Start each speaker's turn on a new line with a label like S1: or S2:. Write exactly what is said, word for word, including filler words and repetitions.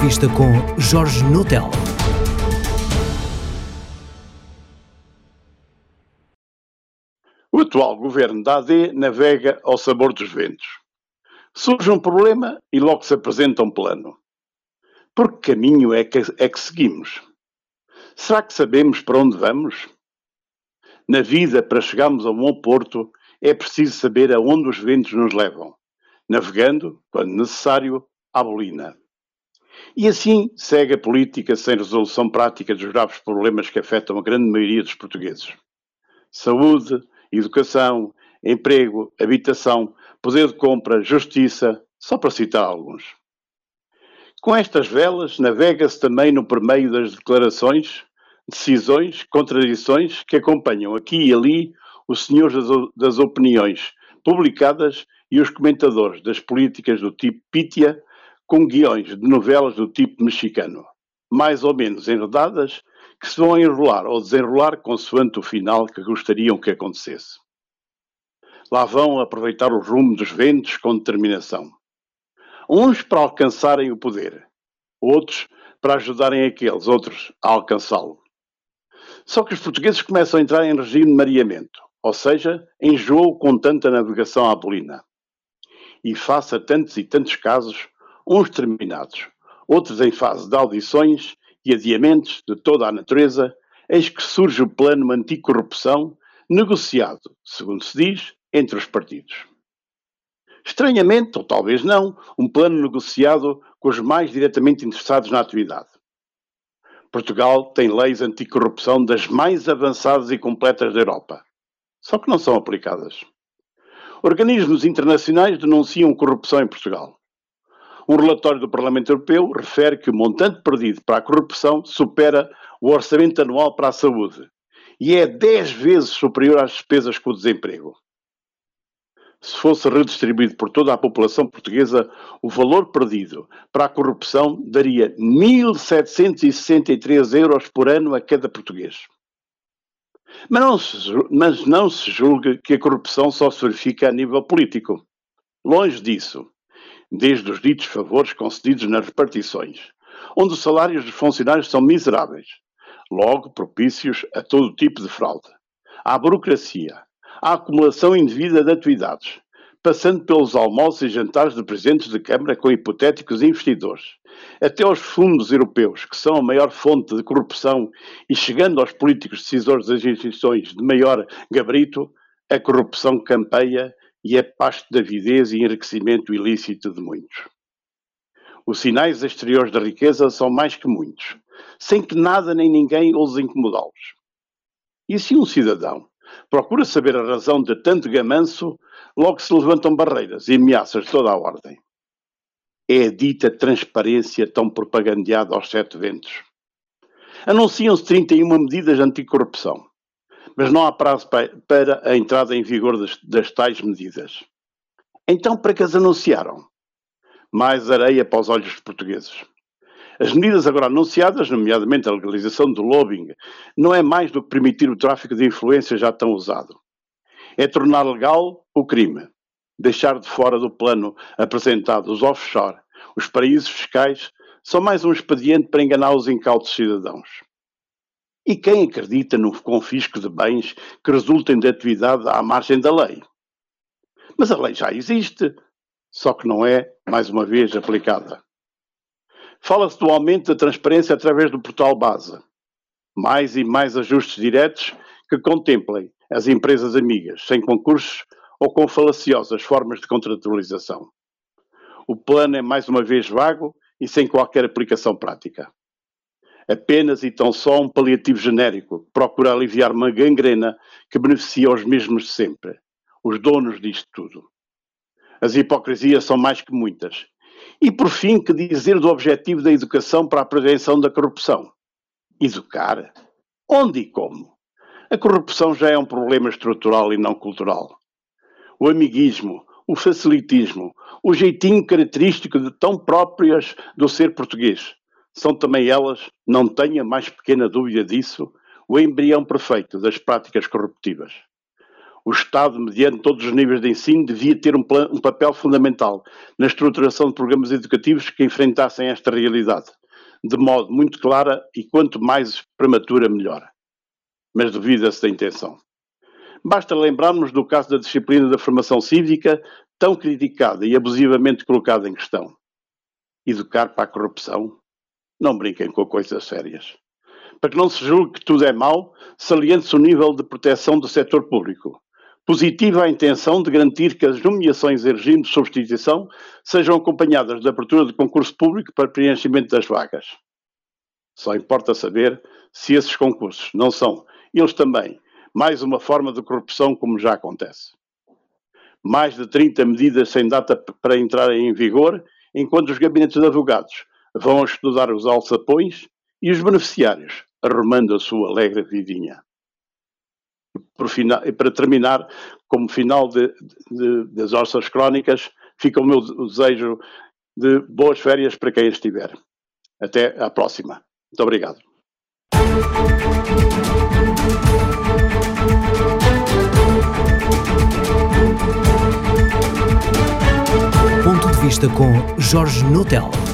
S1: Entrevista com Jorge Noutel.
S2: O atual governo da A D navega ao sabor dos ventos. Surge um problema e logo se apresenta um plano. Por que caminho é que, é que seguimos? Será que sabemos para onde vamos? Na vida, para chegarmos a um bom porto, é preciso saber aonde os ventos nos levam, navegando, quando necessário, à bolina. E assim segue a política sem resolução prática dos graves problemas que afetam a grande maioria dos portugueses. Saúde, educação, emprego, habitação, poder de compra, justiça, só para citar alguns. Com estas velas, navega-se também no permeio das declarações, decisões, contradições que acompanham aqui e ali os senhores das opiniões publicadas e os comentadores das políticas do tipo pítia, com guiões de novelas do tipo mexicano, mais ou menos enredadas, que se vão enrolar ou desenrolar consoante o final que gostariam que acontecesse. Lá vão aproveitar o rumo dos ventos com determinação. Uns para alcançarem o poder, outros para ajudarem aqueles outros a alcançá-lo. Só que os portugueses começam a entrar em regime de mareamento, ou seja, enjoam com tanta navegação à bolina. E face a tantos e tantos casos, uns terminados, outros em fase de audições e adiamentos de toda a natureza, eis que surge o plano anticorrupção negociado, segundo se diz, entre os partidos. Estranhamente, ou talvez não, um plano negociado com os mais diretamente interessados na atividade. Portugal tem leis anticorrupção das mais avançadas e completas da Europa, só que não são aplicadas. Organismos internacionais denunciam corrupção em Portugal. Um relatório do Parlamento Europeu refere que o montante perdido para a corrupção supera o orçamento anual para a saúde e é dez vezes superior às despesas com o desemprego. Se fosse redistribuído por toda a população portuguesa, o valor perdido para a corrupção daria mil setecentos e sessenta e três euros por ano a cada português. Mas não se, mas não se julgue que a corrupção só se verifica a nível político. Longe disso. Desde os ditos favores concedidos nas repartições, onde os salários dos funcionários são miseráveis, logo propícios a todo tipo de fraude. À burocracia, à acumulação indevida de atividades, passando pelos almoços e jantares de presidentes de Câmara com hipotéticos investidores, até aos fundos europeus, que são a maior fonte de corrupção, e chegando aos políticos decisores das instituições de maior gabarito, a corrupção campeia e é pasto de avidez e enriquecimento ilícito de muitos. Os sinais exteriores da riqueza são mais que muitos, sem que nada nem ninguém ouse incomodá-los. E se um cidadão procura saber a razão de tanto gamanço, logo se levantam barreiras e ameaças de toda a ordem. É a dita transparência tão propagandeada aos sete ventos. Anunciam-se trinta e uma medidas anticorrupção, mas não há prazo para a entrada em vigor das, das tais medidas. Então, para que as anunciaram? Mais areia para os olhos dos portugueses. As medidas agora anunciadas, nomeadamente a legalização do lobbying, não é mais do que permitir o tráfico de influência já tão usado. É tornar legal o crime, deixar de fora do plano apresentado os offshore, os paraísos fiscais, são mais um expediente para enganar os incautos cidadãos. E quem acredita no confisco de bens que resultem de atividade à margem da lei? Mas a lei já existe, só que não é, mais uma vez, aplicada. Fala-se do aumento da transparência através do portal base. Mais e mais ajustes diretos que contemplem as empresas amigas, sem concursos ou com falaciosas formas de contratualização. O plano é mais uma vez vago e sem qualquer aplicação prática. Apenas e tão só um paliativo genérico que procura aliviar uma gangrena que beneficia os mesmos de sempre, os donos disto tudo. As hipocrisias são mais que muitas. E por fim, que dizer do objetivo da educação para a prevenção da corrupção? Educar? Onde e como? A corrupção já é um problema estrutural e não cultural. O amiguismo, o facilitismo, o jeitinho característico de tão próprias do ser português, são também elas, não tenha mais pequena dúvida disso, o embrião perfeito das práticas corruptivas. O Estado, mediante todos os níveis de ensino, devia ter um, plan, um papel fundamental na estruturação de programas educativos que enfrentassem esta realidade, de modo muito clara e quanto mais prematura melhor. Mas duvida-se da intenção. Basta lembrarmos do caso da disciplina da formação cívica, tão criticada e abusivamente colocada em questão. Educar para a corrupção? Não brinquem com coisas sérias. Para que não se julgue que tudo é mau, saliente-se o nível de proteção do setor público. Positiva a intenção de garantir que as nomeações em regime de substituição sejam acompanhadas da abertura de concurso público para preenchimento das vagas. Só importa saber se esses concursos não são, eles também, mais uma forma de corrupção como já acontece. Mais de trinta medidas sem data para entrarem em vigor, enquanto os gabinetes de advogados vão estudar os alçapões e os beneficiários arrumando a sua alegre vidinha. Por final, e para terminar, como final de, de, das nossas crónicas, fica o meu desejo de boas férias para quem estiver. Até à próxima. Muito obrigado.
S1: Ponto de vista com Jorge Notella.